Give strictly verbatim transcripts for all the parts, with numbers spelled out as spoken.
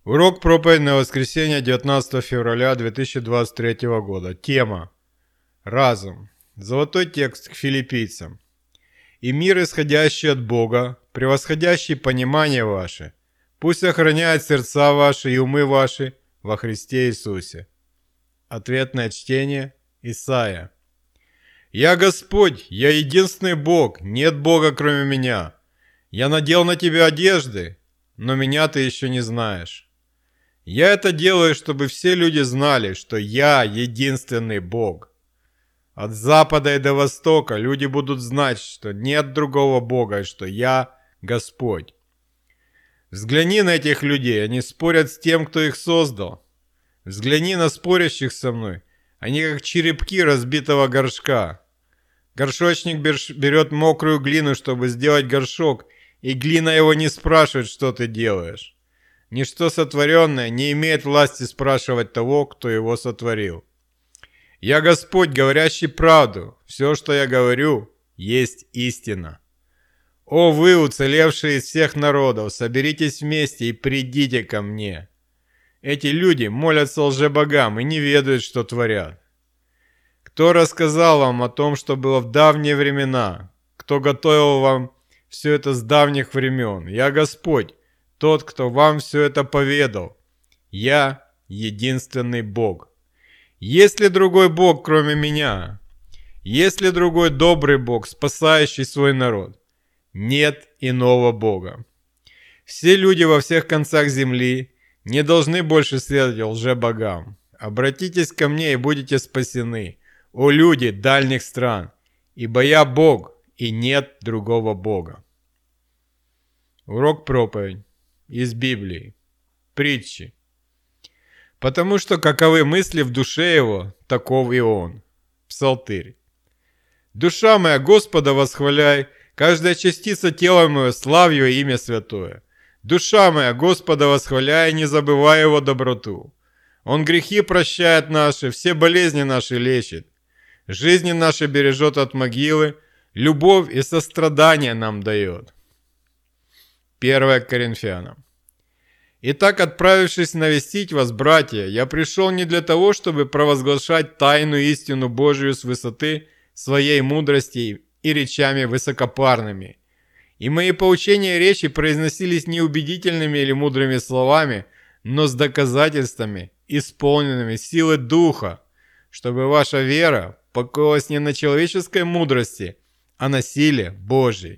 Урок проповедь на воскресенье девятнадцатого февраля две тысячи двадцать третьего года. Тема. Разум. Золотой текст к филиппийцам. «И мир, исходящий от Бога, превосходящий понимание ваше, пусть охраняет сердца ваши и умы ваши во Христе Иисусе». Ответное чтение. Исайя. «Я Господь, я единственный Бог, нет Бога кроме меня. Я надел на тебя одежды, но меня ты еще не знаешь. Я это делаю, чтобы все люди знали, что я единственный Бог. От запада и до востока люди будут знать, что нет другого Бога, и что я Господь. Взгляни на этих людей, они спорят с тем, кто их создал. Взгляни на спорящих со мной, они как черепки разбитого горшка. Горшочник берет мокрую глину, чтобы сделать горшок, и глина его не спрашивает, что ты делаешь. Ничто сотворенное не имеет власти спрашивать того, кто его сотворил. Я Господь, говорящий правду. Все, что я говорю, есть истина. О вы, уцелевшие из всех народов, соберитесь вместе и придите ко мне. Эти люди молятся лжебогам и не ведают, что творят. Кто рассказал вам о том, что было в давние времена? Кто готовил вам все это с давних времен? Я Господь, тот, кто вам все это поведал. Я единственный Бог. Есть ли другой Бог, кроме меня? Есть ли другой добрый Бог, спасающий свой народ? Нет иного Бога. Все люди во всех концах земли не должны больше следовать лжебогам. Обратитесь ко мне и будете спасены, о люди дальних стран, ибо я Бог, и нет другого Бога». Урок проповедь из Библии. Притчи. «Потому что каковы мысли в душе его, таков и он». Псалтырь. «Душа моя, Господа восхваляй, каждая частица тела моего славь его имя святое. Душа моя, Господа восхваляй, не забывай его доброту. Он грехи прощает наши, все болезни наши лечит. Жизни наши бережет от могилы, любовь и сострадание нам дает». первое Коринфянам. «Итак, отправившись навестить вас, братья, я пришел не для того, чтобы провозглашать тайную истину Божию с высоты своей мудрости и речами высокопарными. И мои поучения и речи произносились не убедительными или мудрыми словами, но с доказательствами, исполненными силы Духа, чтобы ваша вера покоилась не на человеческой мудрости, а на силе Божьей.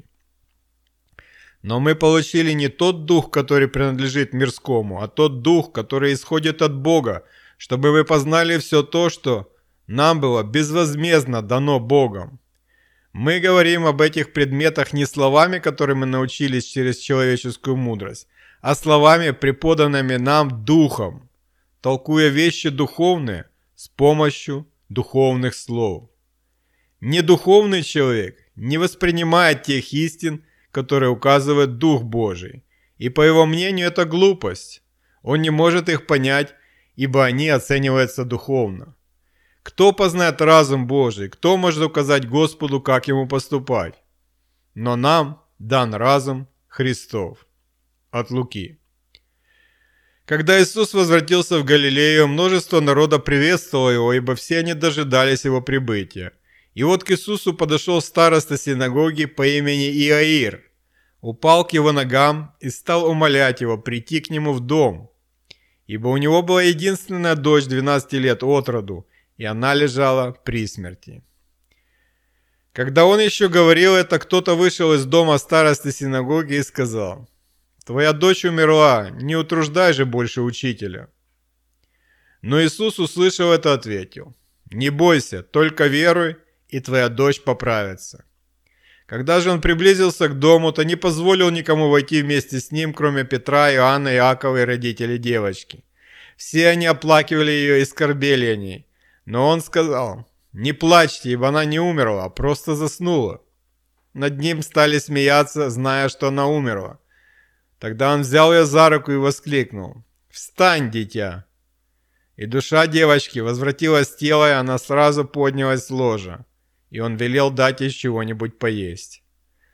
Но мы получили не тот дух, который принадлежит мирскому, а тот дух, который исходит от Бога, чтобы вы познали все то, что нам было безвозмездно дано Богом. Мы говорим об этих предметах не словами, которые мы научились через человеческую мудрость, а словами, преподанными нам Духом, толкуя вещи духовные с помощью духовных слов. Недуховный человек не воспринимает тех истин, которые указывает Дух Божий, и по его мнению это глупость. Он не может их понять, ибо они оцениваются духовно. Кто познает разум Божий? Кто может указать Господу, как ему поступать? Но нам дан разум Христов. От Луки. Когда Иисус возвратился в Галилею, множество народа приветствовало его, ибо все они дожидались его прибытия. И вот к Иисусу подошел староста синагоги по имени Иаир, упал к его ногам и стал умолять его прийти к нему в дом, ибо у него была единственная дочь двенадцати лет от роду, и она лежала при смерти. Когда он еще говорил это, кто-то вышел из дома старосты синагоги и сказал: «Твоя дочь умерла, не утруждай же больше учителя». Но Иисус, услышав это, ответил: «Не бойся, только веруй, и твоя дочь поправится». Когда же он приблизился к дому, то не позволил никому войти вместе с ним, кроме Петра, Иоанна, Иакова и родителей девочки. Все они оплакивали ее и скорбели о ней. Но он сказал: «Не плачьте, ибо она не умерла, а просто заснула». Над ним стали смеяться, зная, что она умерла. Тогда он взял ее за руку и воскликнул: «Встань, дитя!» И душа девочки возвратилась в тело, и она сразу поднялась с ложа. И он велел дать ей чего-нибудь поесть.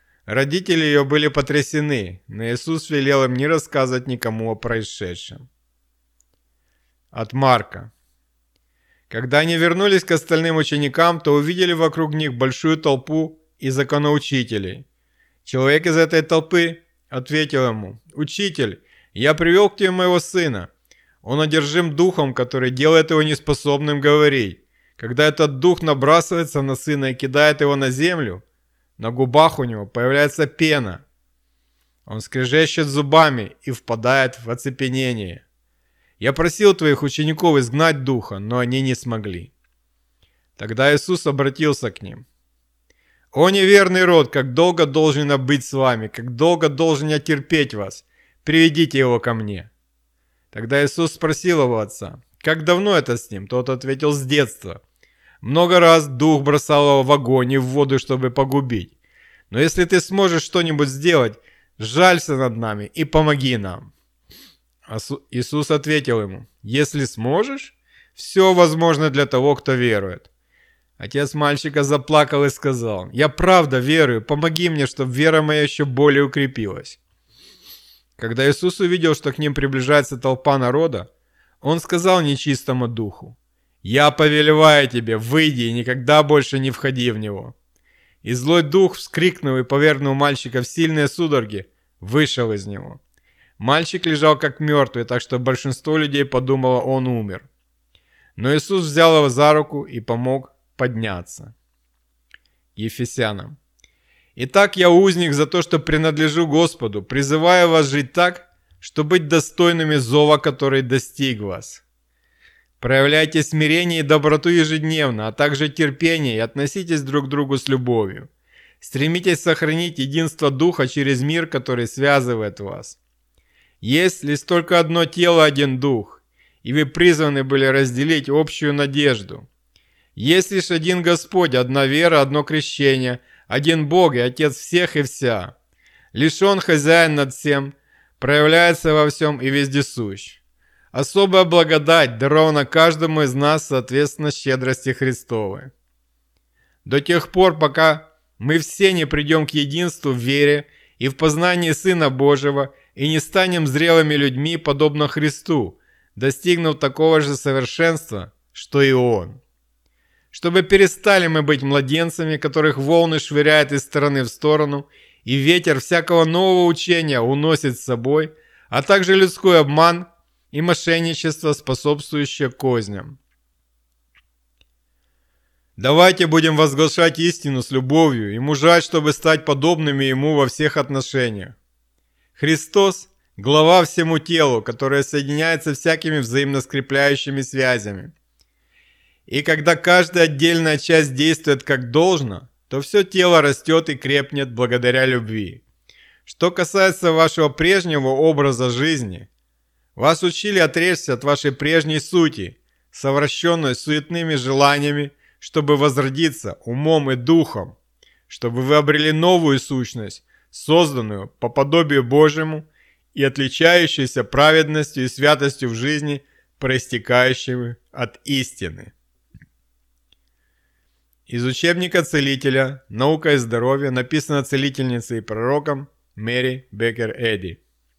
Родители ее были потрясены, но Иисус велел им не рассказывать никому о происшедшем. от Марка. Когда они вернулись к остальным ученикам, то увидели вокруг них большую толпу и законоучителей. Человек из этой толпы ответил ему: «Учитель, я привел к тебе моего сына. Он одержим духом, который делает его неспособным говорить. Когда этот дух набрасывается на сына и кидает его на землю, на губах у него появляется пена. Он скрежещет зубами и впадает в оцепенение. Я просил твоих учеников изгнать духа, но они не смогли». Тогда Иисус обратился к ним: «О неверный род, как долго должен я быть с вами, как долго должен я терпеть вас? Приведите его ко мне». Тогда Иисус спросил его отца: «Как давно это с ним?» Тот ответил: «С детства. Много раз дух бросал его в огонь и в воду, чтобы погубить. Но если ты сможешь что-нибудь сделать, жалься над нами и помоги нам». Иисус ответил ему: «Если сможешь, все возможно для того, кто верует». Отец мальчика заплакал и сказал: «Я правда верую, помоги мне, чтобы вера моя еще более укрепилась». Когда Иисус увидел, что к ним приближается толпа народа, Он сказал нечистому духу: «Я повелеваю тебе, выйди и никогда больше не входи в него». И злой дух, вскрикнув и повергнув мальчика в сильные судороги, вышел из него. Мальчик лежал как мертвый, так что большинство людей подумало, он умер. Но Иисус взял его за руку и помог подняться. Ефесянам. «Итак, я узник за то, что принадлежу Господу, призываю вас жить так, чтобы быть достойными зова, который достиг вас. Проявляйте смирение и доброту ежедневно, а также терпение, и относитесь друг к другу с любовью. Стремитесь сохранить единство Духа через мир, который связывает вас. Есть лишь только одно тело, один Дух, и вы призваны были разделить общую надежду. Есть лишь один Господь, одна вера, одно крещение, один Бог и Отец всех и вся. Лишь Он хозяин над всем, проявляется во всем и вездесущ. Особая благодать дарована каждому из нас соответственно щедрости Христовой. До тех пор, пока мы все не придем к единству в вере и в познании Сына Божьего и не станем зрелыми людьми, подобно Христу, достигнув такого же совершенства, что и Он. Чтобы перестали мы быть младенцами, которых волны швыряют из стороны в сторону, и ветер всякого нового учения уносит с собой, а также людской обман и мошенничество, способствующее козням. Давайте будем возглашать истину с любовью и мужать, чтобы стать подобными Ему во всех отношениях. Христос – глава всему телу, которое соединяется всякими взаимно скрепляющими связями. И когда каждая отдельная часть действует как должно, то все тело растет и крепнет благодаря любви. Что касается вашего прежнего образа жизни, вас учили отречься от вашей прежней сути, совращенной суетными желаниями, чтобы возродиться умом и духом, чтобы вы обрели новую сущность, созданную по подобию Божьему и отличающуюся праведностью и святостью в жизни, проистекающими от истины. Из учебника целителя «Наука и здоровье», написано целительницей и пророком Мэри Беккер Эдди.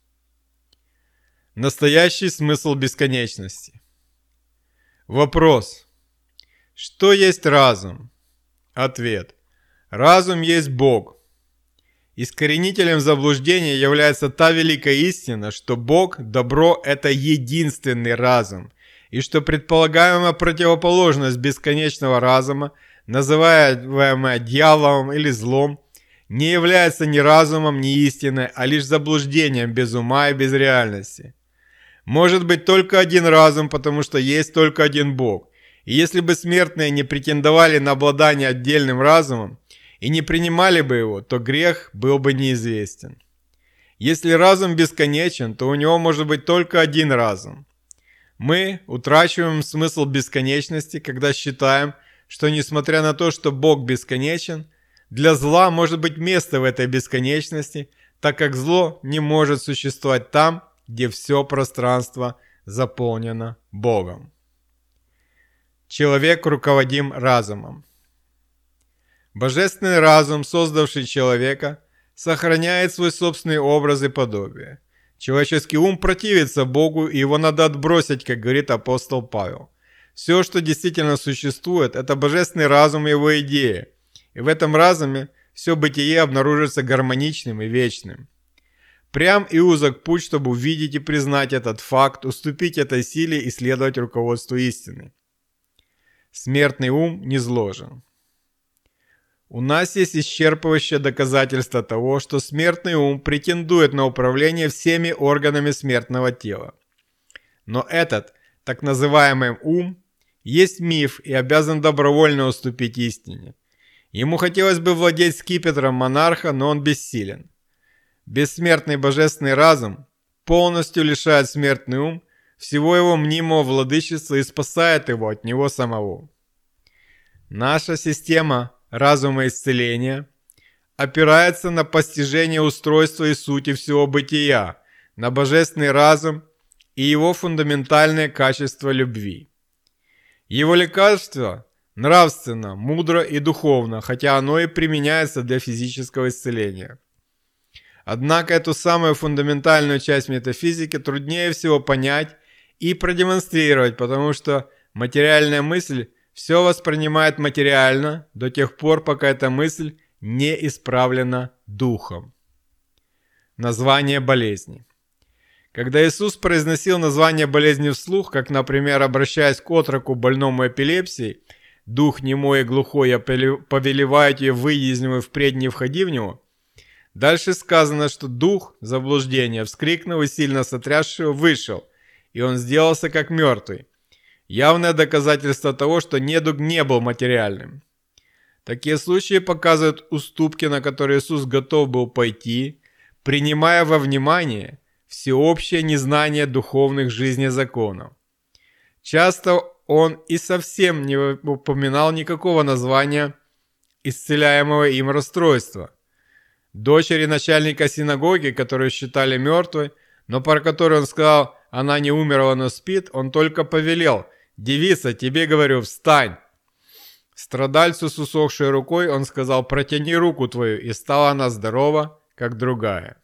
Настоящий смысл бесконечности. Вопрос: что есть разум? Ответ: разум есть Бог. Искоренителем заблуждения является та великая истина, что Бог, добро – это единственный разум, и что предполагаемая противоположность бесконечного разума, называемая дьяволом или злом, не является ни разумом, ни истиной, а лишь заблуждением без ума и без реальности. Может быть только один разум, потому что есть только один Бог. И если бы смертные не претендовали на обладание отдельным разумом и не принимали бы его, то грех был бы неизвестен. Если разум бесконечен, то у него может быть только один разум. Мы утрачиваем смысл бесконечности, когда считаем, что несмотря на то, что Бог бесконечен, для зла может быть место в этой бесконечности, так как зло не может существовать там, где все пространство заполнено Богом. Человек руководим разумом. Божественный разум, создавший человека, сохраняет свой собственный образ и подобие. Человеческий ум противится Богу, и его надо отбросить, как говорит апостол Павел. Все, что действительно существует, это божественный разум и его идеи. И в этом разуме все бытие обнаружится гармоничным и вечным. Прям и узок путь, чтобы увидеть и признать этот факт, уступить этой силе и следовать руководству истины. Смертный ум низложен. У нас есть исчерпывающее доказательство того, что смертный ум претендует на управление всеми органами смертного тела. Но этот, так называемый ум, есть миф и обязан добровольно уступить истине. Ему хотелось бы владеть скипетром монарха, но он бессилен. Бессмертный божественный разум полностью лишает смертный ум всего его мнимого владычества и спасает его от него самого. Наша система разума исцеления опирается на постижение устройства и сути всего бытия, на божественный разум и его фундаментальное качество любви. Его лекарство нравственно, мудро и духовно, хотя оно и применяется для физического исцеления. Однако эту самую фундаментальную часть метафизики труднее всего понять и продемонстрировать, потому что материальная мысль все воспринимает материально до тех пор, пока эта мысль не исправлена духом. Название болезни. Когда Иисус произносил название болезни вслух, как, например, обращаясь к отроку, больному эпилепсией, «Дух немой и глухой, я повелеваю тебе, выйди из него и впредь не входи в него», дальше сказано, что дух заблуждения, вскрикнув и сильно сотрясшего, вышел, и он сделался как мертвый. Явное доказательство того, что недуг не был материальным. Такие случаи показывают уступки, на которые Иисус готов был пойти, принимая во внимание всеобщее незнание духовных жизней законов. Часто он и совсем не упоминал никакого названия исцеляемого им расстройства. Дочери начальника синагоги, которую считали мертвой, но про которую он сказал, она не умерла, но спит, он только повелел: «Девица, тебе говорю, встань!» Страдальцу с усохшей рукой он сказал: «Протяни руку твою», и стала она здорова, как другая.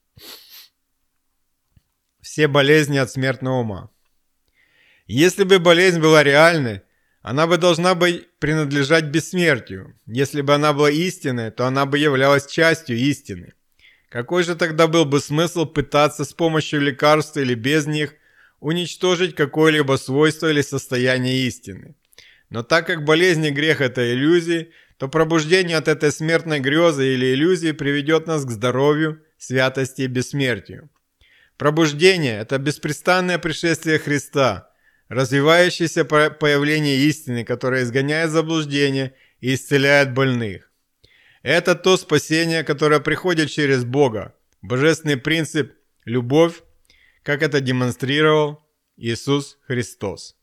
Все болезни от смертного ума. Если бы болезнь была реальной, она бы должна бы принадлежать бессмертию. Если бы она была истинной, то она бы являлась частью истины. Какой же тогда был бы смысл пытаться с помощью лекарств или без них уничтожить какое-либо свойство или состояние истины? Но так как болезнь и грех – это иллюзии, то пробуждение от этой смертной грезы или иллюзии приведет нас к здоровью, святости и бессмертию. Пробуждение – это беспрестанное пришествие Христа, развивающееся появление истины, которое изгоняет заблуждение и исцеляет больных. Это то спасение, которое приходит через Бога, божественный принцип – любовь, как это демонстрировал Иисус Христос.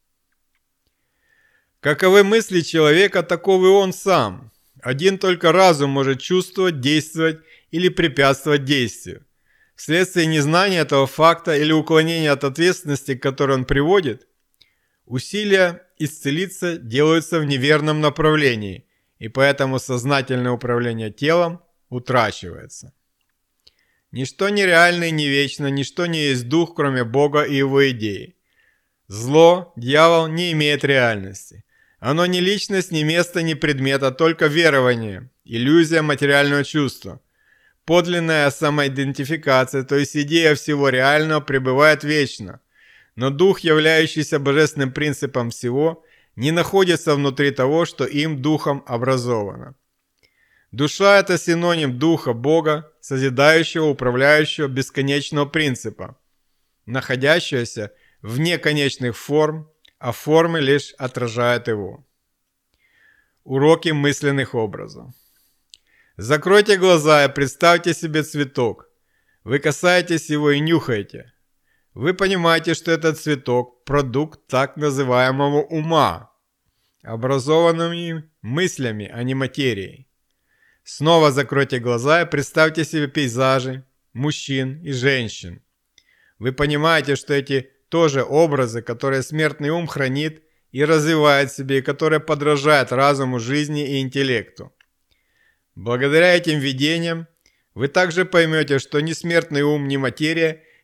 Каковы мысли человека, таковы он сам. Один только разум может чувствовать, действовать или препятствовать действию. Вследствие незнания этого факта или уклонения от ответственности, к которой он приводит, усилия исцелиться делаются в неверном направлении, и поэтому сознательное управление телом утрачивается. Ничто нереально и не вечно, ничто не есть дух, кроме Бога и его идеи. Зло, дьявол, не имеет реальности. Оно не личность, ни место, ни предмет, а только верование, иллюзия материального чувства. Подлинная самоидентификация, то есть идея всего реального, пребывает вечно. Но дух, являющийся божественным принципом всего, не находится внутри того, что им духом образовано. Душа – это синоним духа Бога, созидающего, управляющего бесконечного принципа, находящегося вне конечных форм, а формы лишь отражают его. Уроки мысленных образов. Закройте глаза и представьте себе цветок. Вы касаетесь его и нюхаете. Вы понимаете, что этот цветок – продукт так называемого ума, образованными мыслями, а не материей. Снова закройте глаза и представьте себе пейзажи, мужчин и женщин. Вы понимаете, что эти тоже образы, которые смертный ум хранит и развивает в себе, и которые подражают разуму, жизни и интеллекту. Благодаря этим видениям вы также поймете, что ни смертный ум, ни материя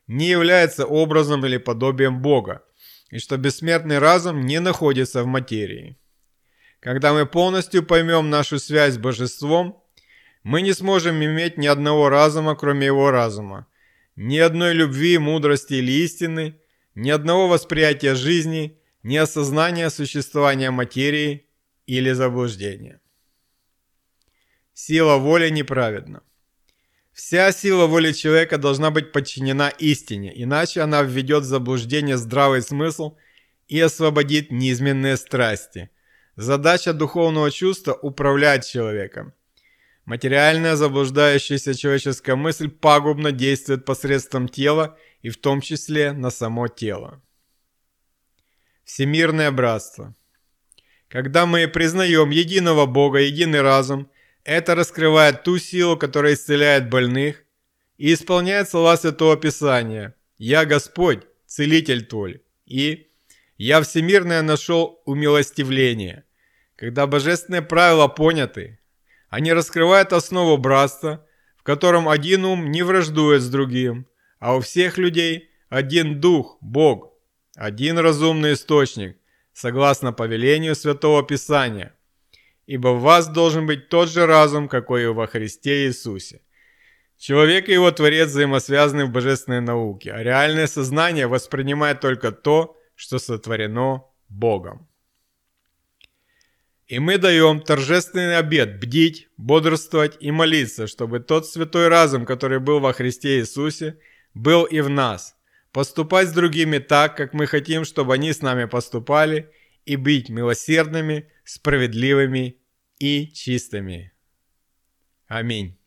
не является образом или подобием Бога, и что бессмертный разум не находится в материи. Когда мы полностью поймем нашу связь с Божеством, мы не сможем иметь ни одного разума, кроме Его разума, ни одной любви, мудрости или истины, ни одного восприятия жизни, ни осознания существования материи или заблуждения. Сила воли неправедна. Вся сила воли человека должна быть подчинена истине, иначе она введет в заблуждение здравый смысл и освободит неизменные страсти. Задача духовного чувства – управлять человеком. Материальная заблуждающаяся человеческая мысль пагубно действует посредством тела и в том числе на само тело. Всемирное братство. Когда мы признаем единого Бога, единый разум, это раскрывает ту силу, которая исцеляет больных, и исполняет слова Святого Писания: «Я Господь, целитель твой», и «Я всемирное нашел умилостивление». Когда божественные правила поняты, они раскрывают основу братства, в котором один ум не враждует с другим, а у всех людей один дух, Бог, один разумный источник, согласно повелению Святого Писания. Ибо в вас должен быть тот же разум, какой и во Христе Иисусе. Человек и его Творец взаимосвязаны в божественной науке, а реальное сознание воспринимает только то, что сотворено Богом. И мы даем торжественный обет бдить, бодрствовать и молиться, чтобы тот святой разум, который был во Христе Иисусе, был и в нас, поступать с другими так, как мы хотим, чтобы они с нами поступали, и быть милосердными, справедливыми и чистыми. Аминь.